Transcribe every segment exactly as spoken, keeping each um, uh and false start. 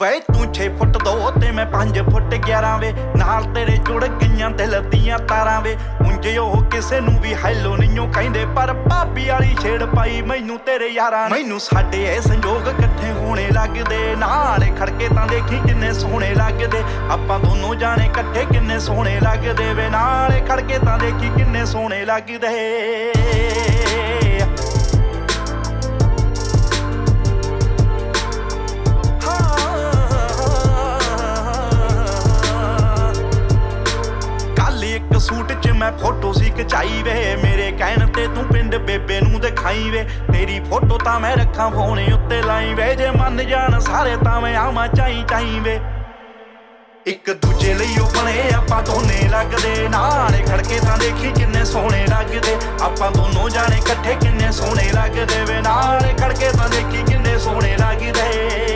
वे तू छे फुट दो ते मैं पांच फुट ग्यारह वे नाल तेरे जुड़ गईयां दिल दियां तारां वे उंज ओह किसे नू भी हैलो नहीं कहंदे पर भाभी वाली छेड़ पाई मैनू तेरे यारां मैनू साडे ए संजोग इकट्ठे होने लगदे नाल खड़के तां देखी किन्ने सोहणे लगदे आपां दोनों जाने इकट्ठे किन्ने सोहणे लगदे वे नाल खड़के तां देखी किन्ने सोहणे लगदे सूट च मैं फोटो सी खचाई वे मेरे कहण ते तू पिंड बेबे नू दिखाई वे तेरी फोटो तां मैं रखा फोन उत्ते लाई वे जे मन जान सारे तां मैं आवां चाई चाई वे एक दूजे लई ओ बने आपां दोने लगदे नाल खड़के तां देखी किन्ने सोहणे लगदे आपां दोनों जाने इकट्ठे किन्ने सोहणे लगदे वे नाल खड़के तां देखी किन्ने सोहणे लगदे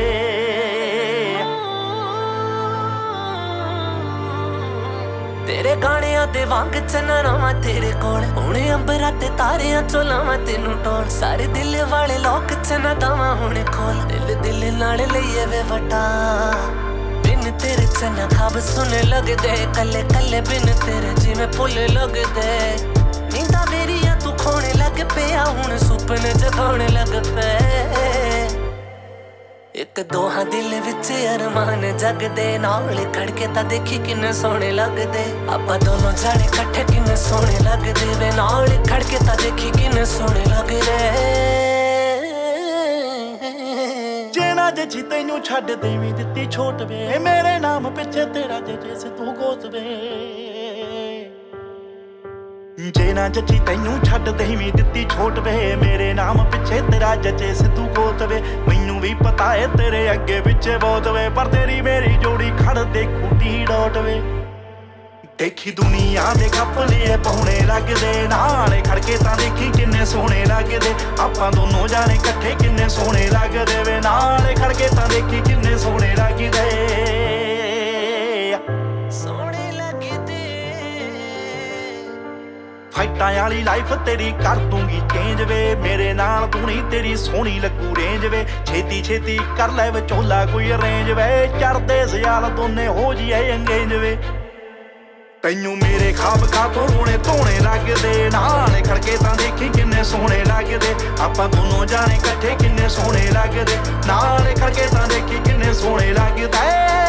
तेरे गाणियां दे वांग चन्ना मैं तेरे कोल हुणे अंबरां ते तारियां चो लावां तेनू टोल सारे दिल वाले लोक चन्ना दावां हुणे खोल दिल दिल नाल लईए वे वटा बिन तेरे चन्ना खाब सुने लगदे कल्ले कल्ले बिन तेरे जिवें फुल लगदे नींदा मेरियां तू खोणे लग पिया हुण सुपने जगाउणे लग पे एक दोहां दिल विच अरमान जगदे नाल खड़के तां देखी किन्ने सोहणे लगदे आपां दोनों जाने इकट्ठे किन्ने सोहणे लगदे वे नाल खड़के तां देखी किन्ने सोहणे लगदे जे ना जची तैनू छड्ड देवीं दित्ती छोट वे मेरे नाम पिछे तेरा जे से तू गोत वे जे ना जची तैनू छड्ड देवीं दित्ती छोट वे मेरे नाम पिछे तेरा जचे से तू गोत वे मैनू भी पता है तेरे अगे पिछे बहुत वे पर तेरी मेरी जोड़ी खड़ दे खूटी डोट वे देखी दुनिया दे खपलिए पौने लगदे नाल खड़के तां देखी किन्ने सोहणे लगदे आपां दोनों जाने इकट्ठे किन्ने सोहणे लगदे वे नाल खड़के तां देखी किन्ने सोहणे लगदे फाइटां वाली लाइफ तेरी कर दूंगी चेंज वे मेरे नाल तू नहीं तेरी सोहनी लगू रेंज वे छेती छेती कर ले विचोला कोई अरेंज वे चढ़दे सियाल दोने हो जिए अंगेज वे तैनू मेरे खाब खातों रोने धोने लगदे नाल खड़के तां देखी किन्ने सोहणे लगदे आपां दोनों जाने इकट्ठे किन्ने सोहणे लगदे नाल खड़के तां देखी किन्ने सोहणे लगदे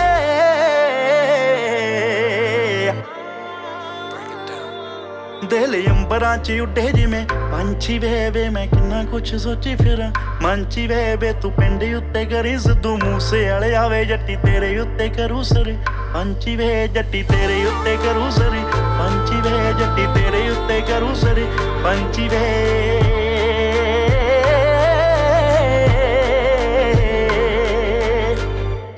दिल अंबरां च उड्डे जिवें पंछी वे वे मैं किन्ना कुछ सोची फिरां मंची वे वे तू पिंड उत्ते करी सिद्धू मूसे वाले आवे जट्टी तेरे उत्ते करू सरी पंछी वे जट्टी तेरे उत्ते करू सरी पंछी वे जट्टी तेरे उत्ते करू सरी पंछी वे